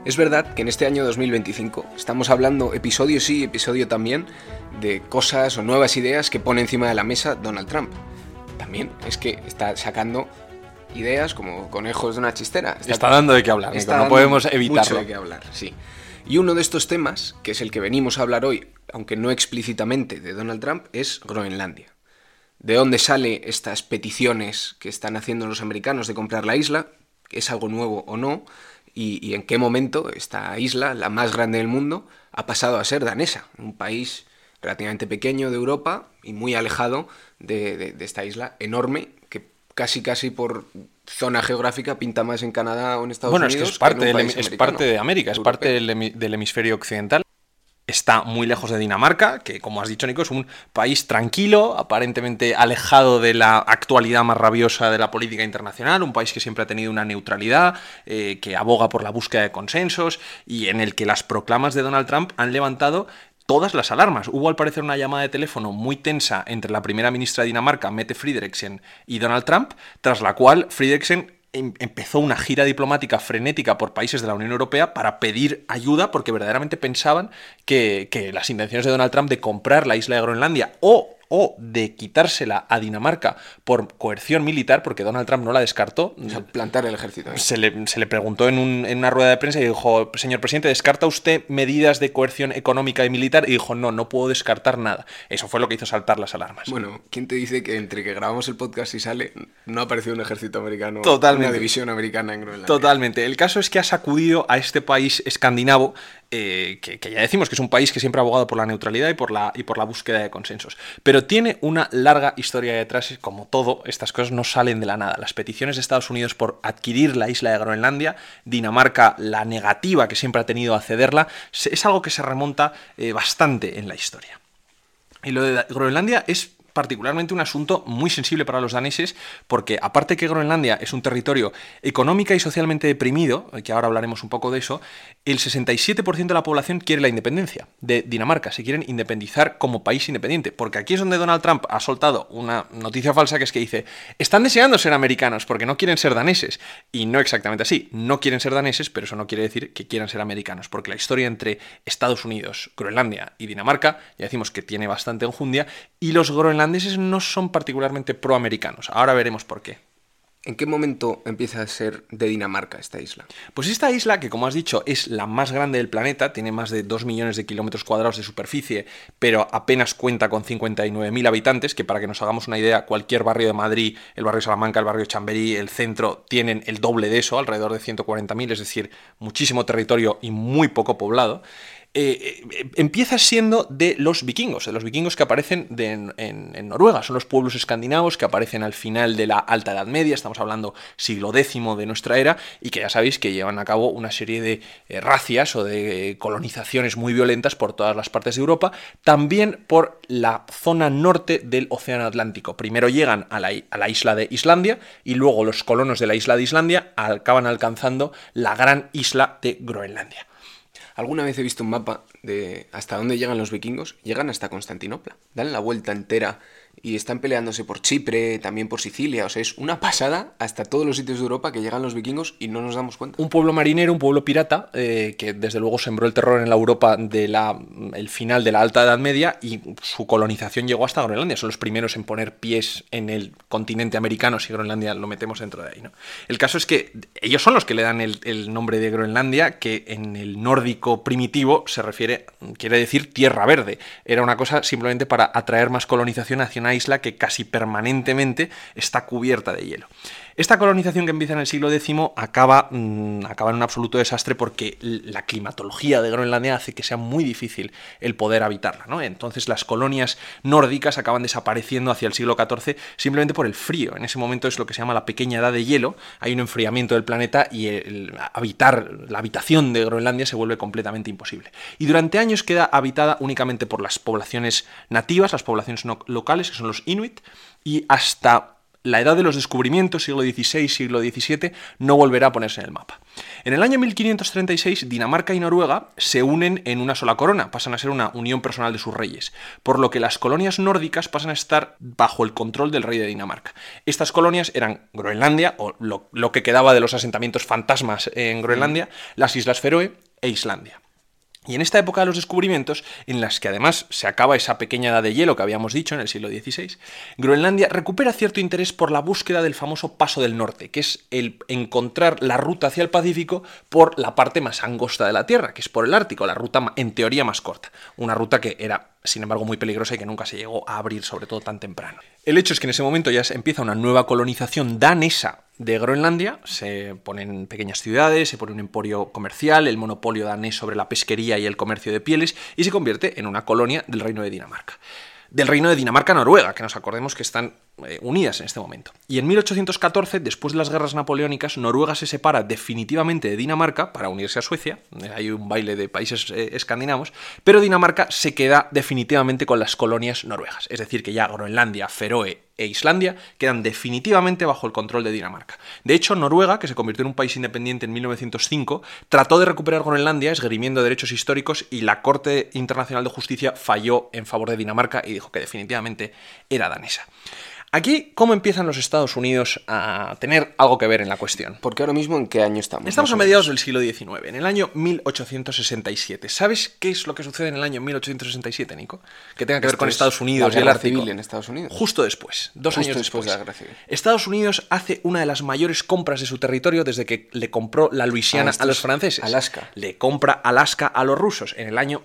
Es verdad que en este año 2025 estamos hablando, episodio sí, episodio también, de cosas o nuevas ideas que pone encima de la mesa Donald Trump. También es que está sacando ideas como conejos de una chistera. Está dando de qué hablar, Nico, no podemos evitarlo. Mucho de qué hablar, sí. Y uno de estos temas, que es el que venimos a hablar hoy, aunque no explícitamente de Donald Trump, es Groenlandia. ¿De dónde salen estas peticiones que están haciendo los americanos de comprar la isla? ¿Es algo nuevo o no? Y en qué momento esta isla, la más grande del mundo, ha pasado a ser danesa, un país relativamente pequeño de Europa y muy alejado de esta isla enorme que casi por zona geográfica pinta más en Canadá o en Estados Unidos. Bueno, es que es parte de América, es parte del hemisferio occidental. Está muy lejos de Dinamarca, que como has dicho, Nico, es un país tranquilo, aparentemente alejado de la actualidad más rabiosa de la política internacional, un país que siempre ha tenido una neutralidad, que aboga por la búsqueda de consensos y en el que las proclamas de Donald Trump han levantado todas las alarmas. Hubo al parecer una llamada de teléfono muy tensa entre la primera ministra de Dinamarca, Mette Frederiksen, y Donald Trump, tras la cual Frederiksen empezó una gira diplomática frenética por países de la Unión Europea para pedir ayuda porque verdaderamente pensaban que las intenciones de Donald Trump de comprar la isla de Groenlandia o de quitársela a Dinamarca por coerción militar, porque Donald Trump no la descartó. O sea, plantar el ejército. Se le preguntó en una rueda de prensa y dijo: señor presidente, ¿descarta usted medidas de coerción económica y militar? Y dijo: no puedo descartar nada. Eso fue lo que hizo saltar las alarmas. Bueno, ¿quién te dice que entre que grabamos el podcast y sale no ha aparecido un ejército americano? Totalmente. Una división americana en Groenlandia. Totalmente. El caso es que ha sacudido a este país escandinavo, que ya decimos que es un país que siempre ha abogado por la neutralidad y por la búsqueda de consensos. Pero tiene una larga historia detrás y, como todo, estas cosas no salen de la nada. Las peticiones de Estados Unidos por adquirir la isla de Groenlandia, Dinamarca, la negativa que siempre ha tenido a cederla, es algo que se remonta bastante en la historia. Y lo de Groenlandia es particularmente un asunto muy sensible para los daneses porque, aparte que Groenlandia es un territorio económica y socialmente deprimido, que ahora hablaremos un poco de eso, el 67% de la población quiere la independencia de Dinamarca, se quieren independizar como país independiente, porque aquí es donde Donald Trump ha soltado una noticia falsa que es que dice: están deseando ser americanos porque no quieren ser daneses, y no exactamente así, no quieren ser daneses, pero eso no quiere decir que quieran ser americanos, porque la historia entre Estados Unidos, Groenlandia y Dinamarca, ya decimos que tiene bastante enjundia, y los groenlandeses no son particularmente proamericanos. Ahora veremos por qué. ¿En qué momento empieza a ser de Dinamarca esta isla? Pues esta isla, que como has dicho es la más grande del planeta, tiene más de 2 millones de kilómetros cuadrados de superficie, pero apenas cuenta con 59.000 habitantes, que para que nos hagamos una idea, cualquier barrio de Madrid, el barrio Salamanca, el barrio Chamberí, el centro, tienen el doble de eso, alrededor de 140.000, es decir, muchísimo territorio y muy poco poblado. Empieza siendo de los vikingos que aparecen en Noruega. Son los pueblos escandinavos que aparecen al final de la Alta Edad Media, estamos hablando siglo X de nuestra era, y que ya sabéis que llevan a cabo una serie de racias o de colonizaciones muy violentas por todas las partes de Europa, también por la zona norte del Océano Atlántico. Primero llegan a la isla de Islandia y luego los colonos de la isla de Islandia acaban alcanzando la gran isla de Groenlandia. Alguna vez he visto un mapa de hasta dónde llegan los vikingos. Llegan hasta Constantinopla. Dan la vuelta entera y están peleándose por Chipre, también por Sicilia. O sea, es una pasada hasta todos los sitios de Europa que llegan los vikingos y no nos damos cuenta. Un pueblo marinero, un pueblo pirata, que desde luego sembró el terror en la Europa el final de la Alta Edad Media, y su colonización llegó hasta Groenlandia. Son los primeros en poner pies en el continente americano, si Groenlandia lo metemos dentro de ahí, ¿no? El caso es que ellos son los que le dan el nombre de Groenlandia, que en el nórdico primitivo quiere decir tierra verde. Era una cosa simplemente para atraer más colonización hacia una isla que casi permanentemente está cubierta de hielo. Esta colonización que empieza en el siglo X acaba en un absoluto desastre porque la climatología de Groenlandia hace que sea muy difícil el poder habitarla, ¿no? Entonces las colonias nórdicas acaban desapareciendo hacia el siglo XIV simplemente por el frío. En ese momento es lo que se llama la pequeña edad de hielo, hay un enfriamiento del planeta y la habitación de Groenlandia se vuelve completamente imposible. Y durante años queda habitada únicamente por las poblaciones nativas, las poblaciones locales, que son los Inuit, y hasta la edad de los descubrimientos, siglo XVI, siglo XVII, no volverá a ponerse en el mapa. En el año 1536, Dinamarca y Noruega se unen en una sola corona, pasan a ser una unión personal de sus reyes, por lo que las colonias nórdicas pasan a estar bajo el control del rey de Dinamarca. Estas colonias eran Groenlandia, o lo que quedaba de los asentamientos fantasmas en Groenlandia, las Islas Feroe e Islandia. Y en esta época de los descubrimientos, en las que además se acaba esa pequeña edad de hielo que habíamos dicho en el siglo XVI, Groenlandia recupera cierto interés por la búsqueda del famoso Paso del Norte, que es el encontrar la ruta hacia el Pacífico por la parte más angosta de la Tierra, que es por el Ártico, la ruta en teoría más corta. Una ruta que era, sin embargo, muy peligrosa y que nunca se llegó a abrir, sobre todo tan temprano. El hecho es que en ese momento ya se empieza una nueva colonización danesa de Groenlandia, se ponen pequeñas ciudades, se pone un emporio comercial, el monopolio danés sobre la pesquería y el comercio de pieles, y se convierte en una colonia del Reino de Dinamarca. Del Reino de Dinamarca-Noruega, que nos acordemos que están unidas en este momento. Y en 1814, después de las guerras napoleónicas, Noruega se separa definitivamente de Dinamarca para unirse a Suecia, hay un baile de países escandinavos, pero Dinamarca se queda definitivamente con las colonias noruegas, es decir, que ya Groenlandia, Feroe e Islandia quedan definitivamente bajo el control de Dinamarca. De hecho, Noruega, que se convirtió en un país independiente en 1905, trató de recuperar Groenlandia esgrimiendo derechos históricos y la Corte Internacional de Justicia falló en favor de Dinamarca y dijo que definitivamente era danesa. Aquí, ¿cómo empiezan los Estados Unidos a tener algo que ver en la cuestión? Porque ahora mismo, ¿en qué año estamos? Estamos a mediados del siglo XIX, en el año 1867. ¿Sabes qué es lo que sucede en el año 1867, Nico? Que tenga que ver con Estados Unidos y el Ártico. Civil en Estados Unidos. Justo después, dos años después de la Guerra Civil. Estados Unidos hace una de las mayores compras de su territorio desde que le compró la Luisiana a los franceses. Alaska. Le compra Alaska a los rusos en el año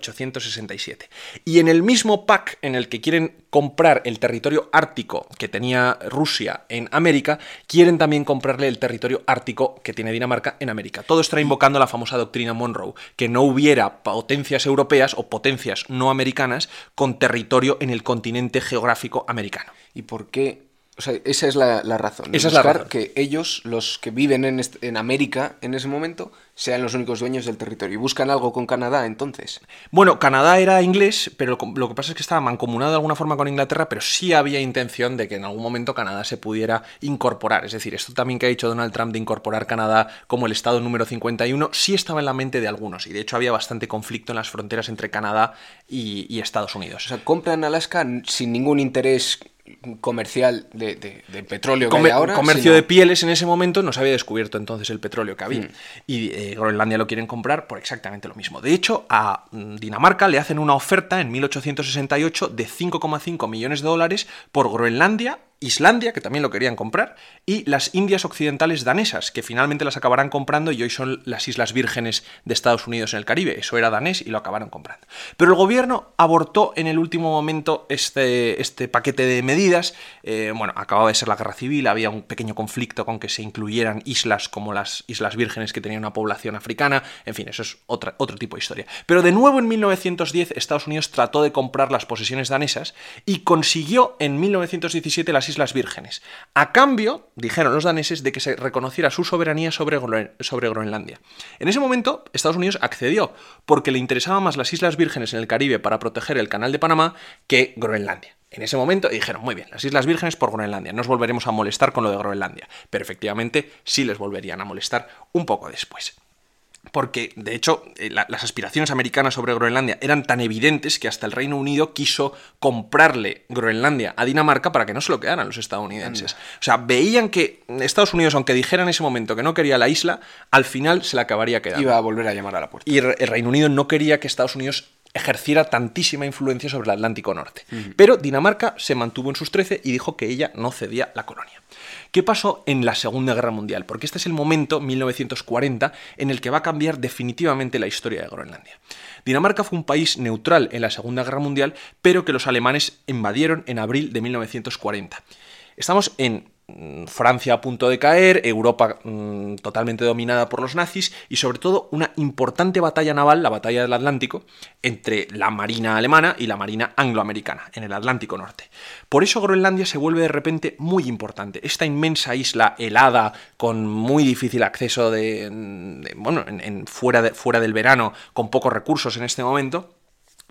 1867. Y en el mismo pack en el que quieren comprar el territorio ártico que tenía Rusia en América, quieren también comprarle el territorio ártico que tiene Dinamarca en América. Todo está invocando la famosa doctrina Monroe, que no hubiera potencias europeas o potencias no americanas con territorio en el continente geográfico americano. ¿Y por qué? O sea, esa es la razón. Esa es la razón. Que ellos, los que viven en América en ese momento, sean los únicos dueños del territorio. ¿Y buscan algo con Canadá, entonces? Bueno, Canadá era inglés, pero lo que pasa es que estaba mancomunado de alguna forma con Inglaterra, pero sí había intención de que en algún momento Canadá se pudiera incorporar. Es decir, esto también que ha dicho Donald Trump de incorporar Canadá como el estado número 51, sí estaba en la mente de algunos. Y de hecho había bastante conflicto en las fronteras entre Canadá y Estados Unidos. O sea, compran Alaska sin ningún interés comercial de petróleo que hay ahora. Comercio de pieles en ese momento, no se había descubierto entonces el petróleo que había. Y Groenlandia lo quieren comprar por exactamente lo mismo. De hecho, a Dinamarca le hacen una oferta en 1868 de $5,5 millones por Groenlandia, Islandia, que también lo querían comprar, y las Indias Occidentales danesas, que finalmente las acabarán comprando y hoy son las Islas Vírgenes de Estados Unidos en el Caribe. Eso era danés y lo acabaron comprando. Pero el gobierno abortó en el último momento este paquete de medidas. Acababa de ser la Guerra Civil, había un pequeño conflicto con que se incluyeran islas como las Islas Vírgenes que tenían una población africana. En fin, eso es otro tipo de historia. Pero de nuevo en 1910 Estados Unidos trató de comprar las posesiones danesas y consiguió en 1917 las Islas Vírgenes. A cambio, dijeron los daneses, de que se reconociera su soberanía sobre Groenlandia. En ese momento, Estados Unidos accedió, porque le interesaban más las Islas Vírgenes en el Caribe para proteger el Canal de Panamá que Groenlandia. En ese momento dijeron, muy bien, las Islas Vírgenes por Groenlandia, no os volveremos a molestar con lo de Groenlandia. Pero efectivamente sí les volverían a molestar un poco después. Porque, de hecho, las aspiraciones americanas sobre Groenlandia eran tan evidentes que hasta el Reino Unido quiso comprarle Groenlandia a Dinamarca para que no se lo quedaran los estadounidenses. O sea, veían que Estados Unidos, aunque dijera en ese momento que no quería la isla, al final se la acabaría quedando. Iba a volver a llamar a la puerta. Y el Reino Unido no quería que Estados Unidos ejerciera tantísima influencia sobre el Atlántico Norte. Pero Dinamarca se mantuvo en sus 13 y dijo que ella no cedía la colonia. ¿Qué pasó en la Segunda Guerra Mundial? Porque este es el momento, 1940, en el que va a cambiar definitivamente la historia de Groenlandia. Dinamarca fue un país neutral en la Segunda Guerra Mundial, pero que los alemanes invadieron en abril de 1940. Estamos en Francia a punto de caer, Europa totalmente dominada por los nazis y sobre todo una importante batalla naval, la batalla del Atlántico, entre la marina alemana y la marina angloamericana en el Atlántico Norte. Por eso Groenlandia se vuelve de repente muy importante. Esta inmensa isla helada con muy difícil acceso fuera del verano, con pocos recursos en este momento,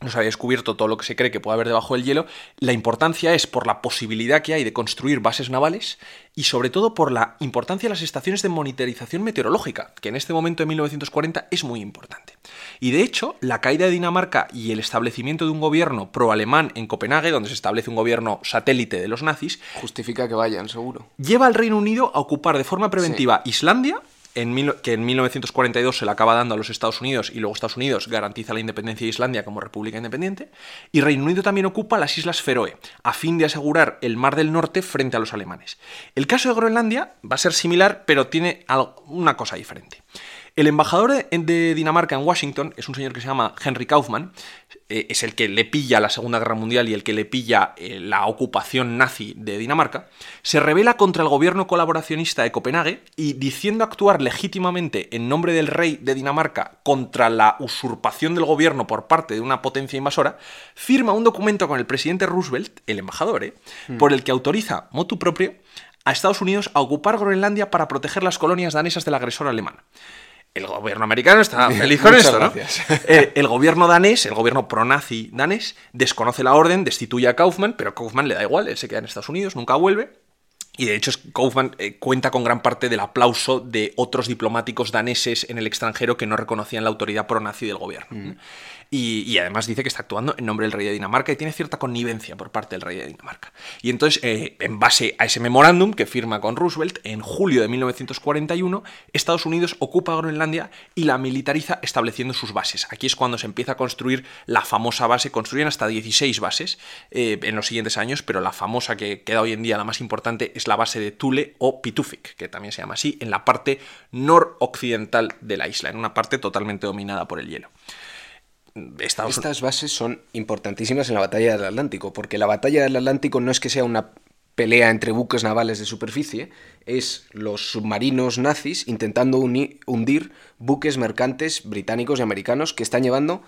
no se había descubierto todo lo que se cree que puede haber debajo del hielo. La importancia es por la posibilidad que hay de construir bases navales y sobre todo por la importancia de las estaciones de monitorización meteorológica, que en este momento de 1940 es muy importante. Y de hecho, la caída de Dinamarca y el establecimiento de un gobierno pro-alemán en Copenhague, donde se establece un gobierno satélite de los nazis, justifica que vayan, seguro. Lleva al Reino Unido a ocupar de forma preventiva Islandia, que en 1942 se le acaba dando a los Estados Unidos y luego Estados Unidos garantiza la independencia de Islandia como república independiente, y Reino Unido también ocupa las Islas Feroe, a fin de asegurar el Mar del Norte frente a los alemanes. El caso de Groenlandia va a ser similar, pero tiene una cosa diferente. El embajador de Dinamarca en Washington es un señor que se llama Henry Kaufmann, es el que le pilla la Segunda Guerra Mundial y el que le pilla la ocupación nazi de Dinamarca. Se rebela contra el gobierno colaboracionista de Copenhague y, diciendo actuar legítimamente en nombre del rey de Dinamarca contra la usurpación del gobierno por parte de una potencia invasora, firma un documento con el presidente Roosevelt, el embajador, por el que autoriza, motu proprio, a Estados Unidos a ocupar Groenlandia para proteger las colonias danesas del agresor alemán. El gobierno americano está feliz con esto, ¿no? El gobierno danés, el gobierno pro-nazi danés, desconoce la orden, destituye a Kaufmann, pero Kaufmann le da igual, él se queda en Estados Unidos, nunca vuelve. Y de hecho Kaufmann cuenta con gran parte del aplauso de otros diplomáticos daneses en el extranjero que no reconocían la autoridad pro-nazi del gobierno. Y además dice que está actuando en nombre del rey de Dinamarca y tiene cierta connivencia por parte del rey de Dinamarca. Y entonces, en base a ese memorándum que firma con Roosevelt, en julio de 1941, Estados Unidos ocupa Groenlandia y la militariza estableciendo sus bases. Aquí es cuando se empieza a construir la famosa base. Construyen hasta 16 bases en los siguientes años, pero la famosa que queda hoy en día, la más importante, es la base de Thule o Pituffik, que también se llama así, en la parte noroccidental de la isla, en una parte totalmente dominada por el hielo. Estas bases son importantísimas en la batalla del Atlántico, porque la batalla del Atlántico no es que sea una pelea entre buques navales de superficie, es los submarinos nazis intentando hundir buques mercantes británicos y americanos que están llevando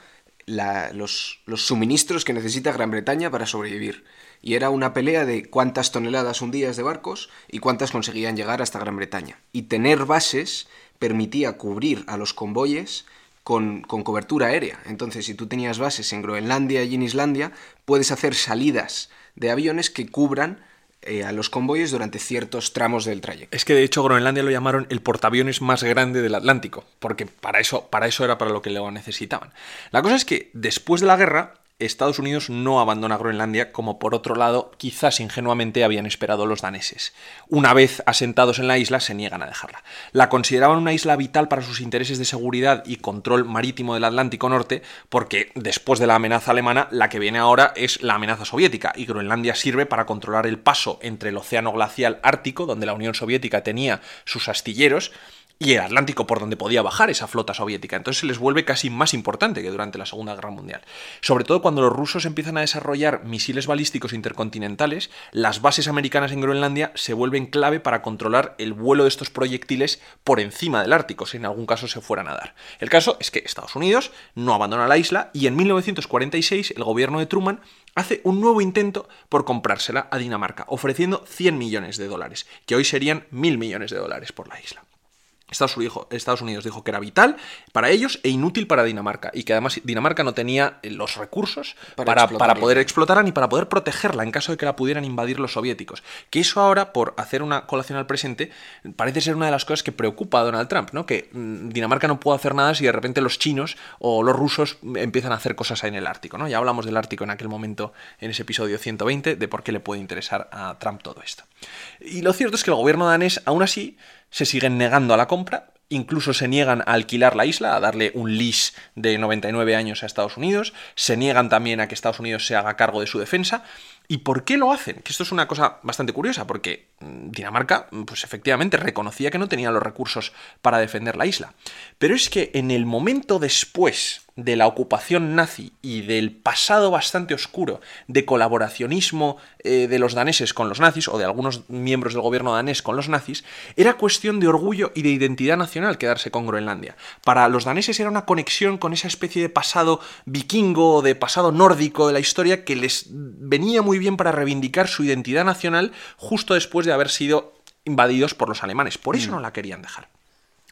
los suministros que necesita Gran Bretaña para sobrevivir. Y era una pelea de cuántas toneladas hundías de barcos y cuántas conseguían llegar hasta Gran Bretaña. Y tener bases permitía cubrir a los convoyes con cobertura aérea. Entonces, si tú tenías bases en Groenlandia y en Islandia, puedes hacer salidas de aviones que cubran a los convoyes durante ciertos tramos del trayecto. Es que de hecho Groenlandia lo llamaron el portaaviones más grande del Atlántico, porque para eso era para lo que lo necesitaban. La cosa es que después de la guerra, Estados Unidos no abandona Groenlandia, como por otro lado quizás ingenuamente habían esperado los daneses. Una vez asentados en la isla, se niegan a dejarla. La consideraban una isla vital para sus intereses de seguridad y control marítimo del Atlántico Norte, porque después de la amenaza alemana, la que viene ahora es la amenaza soviética, y Groenlandia sirve para controlar el paso entre el océano glacial ártico, donde la Unión Soviética tenía sus astilleros, y el Atlántico por donde podía bajar esa flota soviética. Entonces se les vuelve casi más importante que durante la Segunda Guerra Mundial. Sobre todo cuando los rusos empiezan a desarrollar misiles balísticos intercontinentales, las bases americanas en Groenlandia se vuelven clave para controlar el vuelo de estos proyectiles por encima del Ártico, si en algún caso se fueran a dar. El caso es que Estados Unidos no abandona la isla y en 1946 el gobierno de Truman hace un nuevo intento por comprársela a Dinamarca, ofreciendo $100 millones, que hoy serían $1.000 millones por la isla. Estados Unidos dijo que era vital para ellos e inútil para Dinamarca, y que además Dinamarca no tenía los recursos para poder explotarla ni para poder protegerla en caso de que la pudieran invadir los soviéticos. Que eso ahora, por hacer una colación al presente, parece ser una de las cosas que preocupa a Donald Trump, ¿no? Que Dinamarca no puede hacer nada si de repente los chinos o los rusos empiezan a hacer cosas en el Ártico, ¿no? Ya hablamos del Ártico en aquel momento, en ese episodio 120, de por qué le puede interesar a Trump todo esto. Y lo cierto es que el gobierno danés, aún así, se siguen negando a la compra, incluso se niegan a alquilar la isla, a darle un lease de 99 años a Estados Unidos, se niegan también a que Estados Unidos se haga cargo de su defensa. ¿Y por qué lo hacen? Que esto es una cosa bastante curiosa, porque Dinamarca, pues efectivamente, reconocía que no tenía los recursos para defender la isla. Pero es que en el momento después de la ocupación nazi y del pasado bastante oscuro de colaboracionismo de los daneses con los nazis, o de algunos miembros del gobierno danés con los nazis, era cuestión de orgullo y de identidad nacional quedarse con Groenlandia. Para los daneses era una conexión con esa especie de pasado vikingo, de pasado nórdico de la historia, que les venía muy bien para reivindicar su identidad nacional justo después de haber sido invadidos por los alemanes. Por eso no la querían dejar.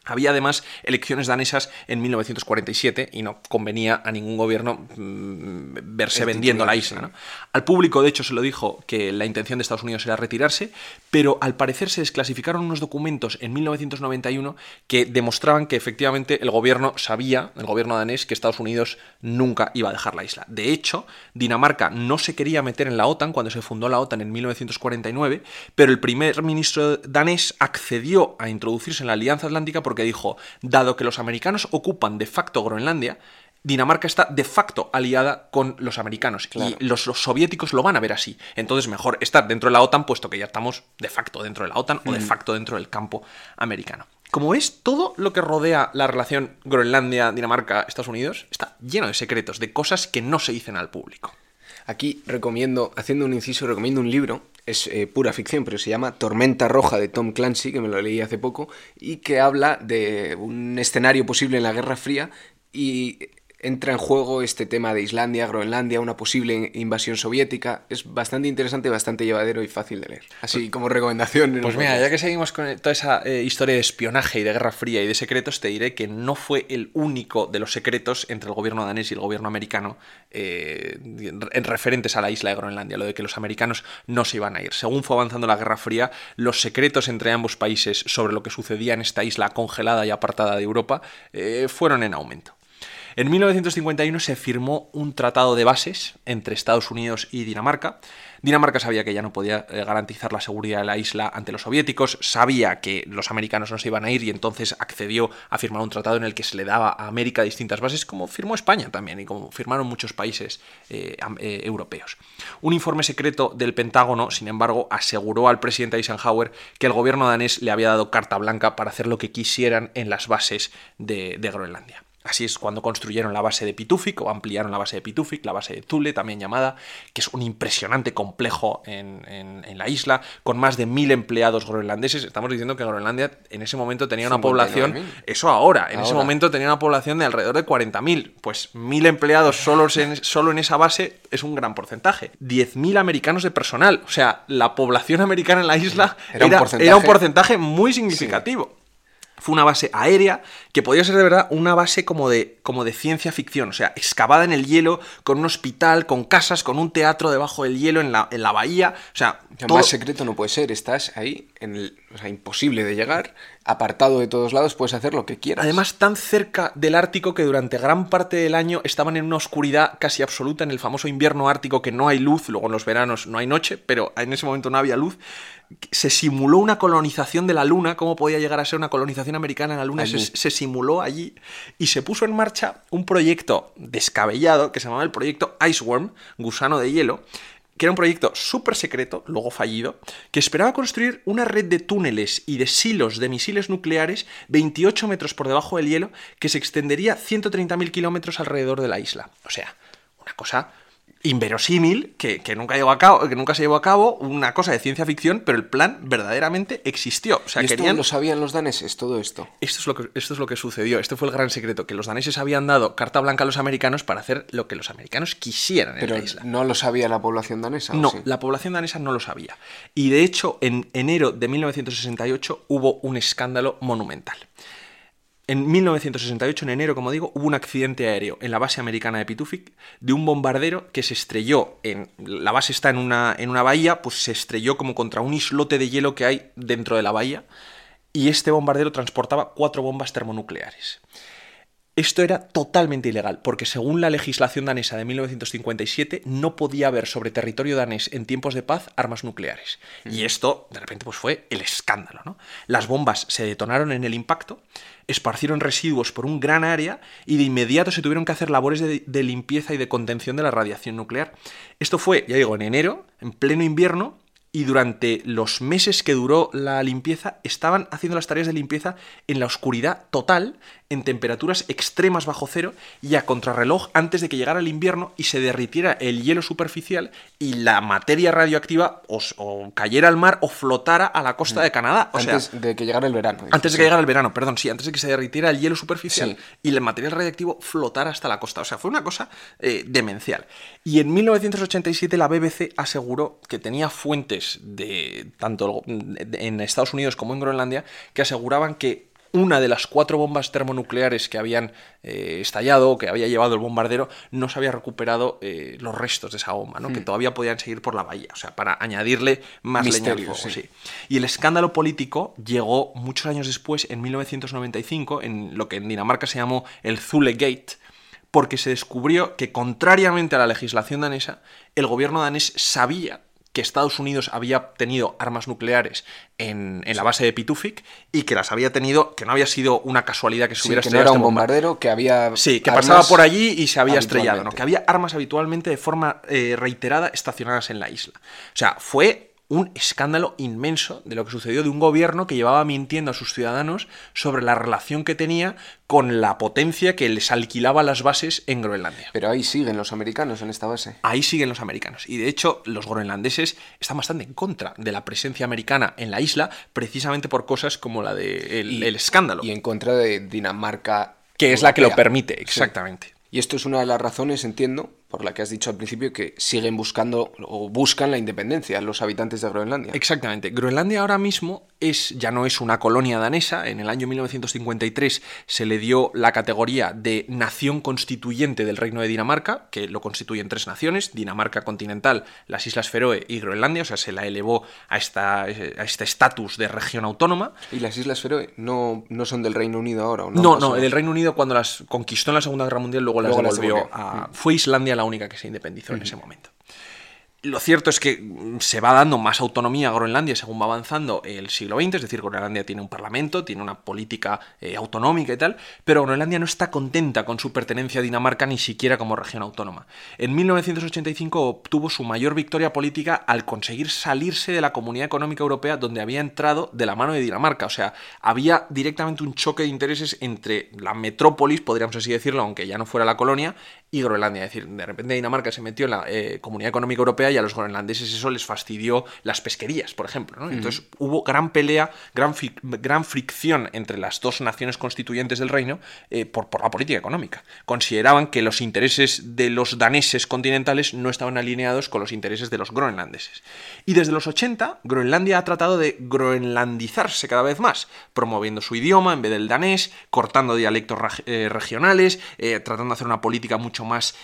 Había además elecciones danesas en 1947 y no convenía a ningún gobierno verse vendiendo la isla, ¿no? Al público, de hecho, se lo dijo que la intención de Estados Unidos era retirarse, pero al parecer se desclasificaron unos documentos en 1991 que demostraban que efectivamente el gobierno danés, que Estados Unidos nunca iba a dejar la isla. De hecho, Dinamarca no se quería meter en la OTAN cuando se fundó la OTAN en 1949, pero el primer ministro danés accedió a introducirse en la Alianza Atlántica porque dijo, dado que los americanos ocupan de facto Groenlandia, Dinamarca está de facto aliada con los americanos, claro, y los soviéticos lo van a ver así. Entonces mejor estar dentro de la OTAN, puesto que ya estamos de facto dentro de la OTAN o de facto dentro del campo americano. Como es, todo lo que rodea la relación Groenlandia, Dinamarca, Estados Unidos está lleno de secretos, de cosas que no se dicen al público. Aquí recomiendo, haciendo un inciso, recomiendo un libro, es pura ficción, pero se llama Tormenta Roja, de Tom Clancy, que me lo leí hace poco, y que habla de un escenario posible en la Guerra Fría y entra en juego este tema de Islandia, Groenlandia, una posible invasión soviética. Es bastante interesante, bastante llevadero y fácil de leer. Así como recomendación. Pues mira, ya que seguimos con toda esa historia de espionaje y de Guerra Fría y de secretos, te diré que no fue el único de los secretos entre el gobierno danés y el gobierno americano en referentes a la isla de Groenlandia, lo de que los americanos no se iban a ir. Según fue avanzando la Guerra Fría, los secretos entre ambos países sobre lo que sucedía en esta isla congelada y apartada de Europa fueron en aumento. En 1951 se firmó un tratado de bases entre Estados Unidos y Dinamarca. Dinamarca sabía que ya no podía garantizar la seguridad de la isla ante los soviéticos, sabía que los americanos no se iban a ir y entonces accedió a firmar un tratado en el que se le daba a América distintas bases, como firmó España también y como firmaron muchos países europeos. Un informe secreto del Pentágono, sin embargo, aseguró al presidente Eisenhower que el gobierno danés le había dado carta blanca para hacer lo que quisieran en las bases de Groenlandia. Así es cuando construyeron la base de Pituffik o ampliaron la base de Pituffik, la base de Thule también llamada, que es un impresionante complejo en la isla, con más de 1.000 empleados groenlandeses. Estamos diciendo que Groenlandia en ese momento tenía una población, eso ahora, en ese momento tenía una población de alrededor de 40.000. Pues 1.000 empleados solo en esa base es un gran porcentaje. 10.000 americanos de personal, o sea, la población americana en la isla era un porcentaje muy significativo. Sí. Fue una base aérea que podía ser de verdad una base como de ciencia ficción, o sea, excavada en el hielo, con un hospital, con casas, con un teatro debajo del hielo en la bahía, o sea... Todo... Más secreto no puede ser, estás ahí, o sea, imposible de llegar, apartado de todos lados, puedes hacer lo que quieras. Además, tan cerca del Ártico que durante gran parte del año estaban en una oscuridad casi absoluta, en el famoso invierno ártico que no hay luz, luego en los veranos no hay noche, pero en ese momento no había luz. Se simuló una colonización de la Luna, cómo podía llegar a ser una colonización americana en la Luna, se simuló allí y se puso en marcha un proyecto descabellado que se llamaba el proyecto Iceworm, gusano de hielo, que era un proyecto súper secreto, luego fallido, que esperaba construir una red de túneles y de silos de misiles nucleares 28 metros por debajo del hielo que se extendería 130.000 kilómetros alrededor de la isla. O sea, una cosa inverosímil que nunca se llevó a cabo, una cosa de ciencia ficción, pero el plan verdaderamente existió. O sea, ¿y esto lo sabían los daneses, todo esto? Esto es lo que sucedió. Este fue el gran secreto, que los daneses habían dado carta blanca a los americanos para hacer lo que los americanos quisieran en la isla. ¿No lo sabía la población danesa? No, sí? La población danesa no lo sabía. Y de hecho, en enero de 1968 hubo un escándalo monumental. En 1968, en enero, como digo, hubo un accidente aéreo en la base americana de Pituffik de un bombardero que se estrelló la base está en una bahía, pues se estrelló como contra un islote de hielo que hay dentro de la bahía, y este bombardero transportaba 4 bombas termonucleares. Esto era totalmente ilegal, porque según la legislación danesa de 1957 no podía haber sobre territorio danés en tiempos de paz armas nucleares. Y esto, de repente, pues fue el escándalo, ¿no? Las bombas se detonaron en el impacto, esparcieron residuos por un gran área y de inmediato se tuvieron que hacer labores de limpieza y de contención de la radiación nuclear. Esto fue, ya digo, en enero, en pleno invierno, y durante los meses que duró la limpieza estaban haciendo las tareas de limpieza en la oscuridad total, en temperaturas extremas bajo cero y a contrarreloj antes de que llegara el invierno y se derritiera el hielo superficial y la materia radioactiva o cayera al mar o flotara a la costa de Canadá. Antes de que llegara el verano. Antes de que llegara el verano, perdón, sí, antes de que se derritiera el hielo superficial y el material radioactivo flotara hasta la costa. O sea, fue una cosa demencial. Y en 1987 la BBC aseguró que tenía fuentes tanto en Estados Unidos como en Groenlandia que aseguraban que una de las 4 bombas termonucleares que habían estallado, que había llevado el bombardero, no se había recuperado los restos de esa bomba, ¿no? Que todavía podían seguir por la bahía, o sea, para añadirle más leña al fuego. Sí. Y el escándalo político llegó muchos años después, en 1995, en lo que en Dinamarca se llamó el Thule Gate, porque se descubrió que, contrariamente a la legislación danesa, el gobierno danés sabía que Estados Unidos había tenido armas nucleares en la base de Pituffik y que las había tenido, que no había sido una casualidad que se hubiera estrellado. Que no era un bombardero, que había Sí, que pasaba por allí y se había estrellado, ¿no? Que había armas habitualmente de forma reiterada estacionadas en la isla. O sea, fue un escándalo inmenso de lo que sucedió, de un gobierno que llevaba mintiendo a sus ciudadanos sobre la relación que tenía con la potencia que les alquilaba las bases en Groenlandia. Pero ahí siguen los americanos en esta base. Ahí siguen los americanos. Y de hecho, los groenlandeses están bastante en contra de la presencia americana en la isla, precisamente por cosas como la de el escándalo. Y en contra de Dinamarca, que es la que lo permite, exactamente. Sí. Y esto es una de las razones, entiendo, por la que has dicho al principio, que siguen buscando o buscan la independencia los habitantes de Groenlandia. Exactamente. Groenlandia ahora mismo ya no es una colonia danesa. En el año 1953 se le dio la categoría de nación constituyente del Reino de Dinamarca, que lo constituyen 3 naciones: Dinamarca continental, las Islas Feroe y Groenlandia. O sea, se la elevó a este estatus de región autónoma. ¿Y las Islas Feroe no son del Reino Unido ahora? ¿O no, el Reino Unido, cuando las conquistó en la Segunda Guerra Mundial, luego las devolvió a... Fue Islandia la única que se independizó en ese momento. Lo cierto es que se va dando más autonomía a Groenlandia según va avanzando el siglo XX, es decir, Groenlandia tiene un parlamento, tiene una política autonómica y tal, pero Groenlandia no está contenta con su pertenencia a Dinamarca ni siquiera como región autónoma. En 1985 obtuvo su mayor victoria política al conseguir salirse de la Comunidad Económica Europea, donde había entrado de la mano de Dinamarca. O sea, había directamente un choque de intereses entre la metrópolis, podríamos así decirlo, aunque ya no fuera la colonia, y Groenlandia. Es decir, de repente Dinamarca se metió en la Comunidad Económica Europea y a los groenlandeses eso les fastidió las pesquerías, por ejemplo, ¿no? Entonces hubo gran pelea, gran fricción entre las 2 naciones constituyentes del reino por la política económica. Consideraban que los intereses de los daneses continentales no estaban alineados con los intereses de los groenlandeses. Y desde los 80, Groenlandia ha tratado de groenlandizarse cada vez más, promoviendo su idioma en vez del danés, cortando dialectos regionales, tratando de hacer una política mucho más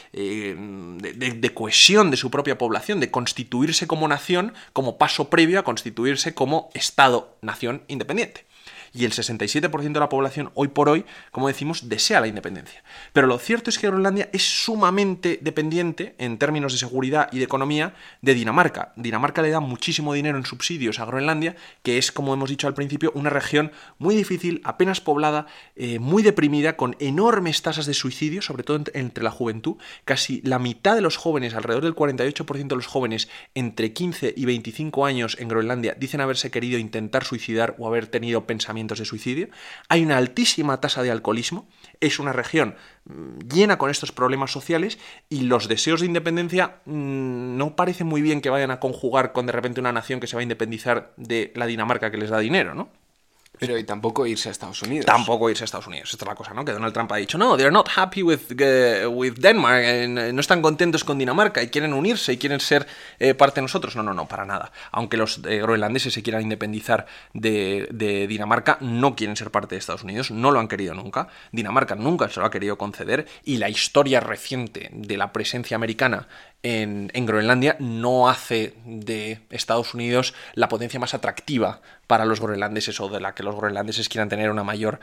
de cohesión de su propia población, de constituirse como nación, como paso previo a constituirse como Estado-nación independiente. Y el 67% de la población, hoy por hoy, como decimos, desea la independencia. Pero lo cierto es que Groenlandia es sumamente dependiente, en términos de seguridad y de economía, de Dinamarca. Dinamarca le da muchísimo dinero en subsidios a Groenlandia, que es, como hemos dicho al principio, una región muy difícil, apenas poblada, muy deprimida, con enormes tasas de suicidio, sobre todo entre la juventud. Casi la mitad de los jóvenes, alrededor del 48% de los jóvenes entre 15 y 25 años en Groenlandia, dicen haberse querido intentar suicidar o haber tenido pensamientos de suicidio. Hay una altísima tasa de alcoholismo. Es una región llena con estos problemas sociales y los deseos de independencia no parece muy bien que vayan a conjugar con de repente una nación que se va a independizar de la Dinamarca que les da dinero, ¿no? Pero y tampoco irse a Estados Unidos. Tampoco irse a Estados Unidos. Esta es la cosa, ¿no? Que Donald Trump ha dicho, no, they're not happy with Denmark, no están contentos con Dinamarca y quieren unirse y quieren ser parte de nosotros. No, para nada. Aunque los groenlandeses se quieran independizar de Dinamarca, no quieren ser parte de Estados Unidos, no lo han querido nunca. Dinamarca nunca se lo ha querido conceder y la historia reciente de la presencia americana en Groenlandia no hace de Estados Unidos la potencia más atractiva para los groenlandeses, o de la que los groenlandeses quieran tener una mayor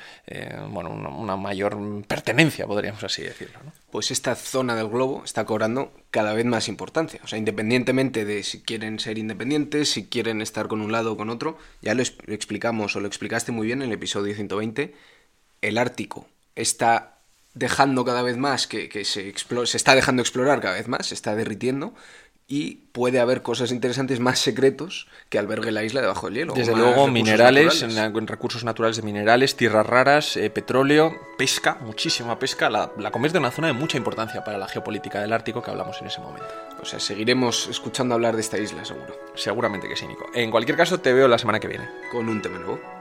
pertenencia, podríamos así decirlo, ¿no? Pues esta zona del globo está cobrando cada vez más importancia. O sea, independientemente de si quieren ser independientes, si quieren estar con un lado o con otro, ya lo explicamos, o lo explicaste muy bien en el episodio 120, el Ártico está dejando cada vez más que se está dejando explorar cada vez más, se está derritiendo, y puede haber cosas interesantes, más secretos, que albergue la isla debajo del hielo. Desde luego, minerales, en recursos naturales de minerales, tierras raras, petróleo, pesca, muchísima pesca. La convierte en una zona de mucha importancia para la geopolítica del Ártico que hablamos en ese momento. O sea, seguiremos escuchando hablar de esta isla, seguro. Seguramente que sí, Nico. En cualquier caso, te veo la semana que viene. Con un tema nuevo.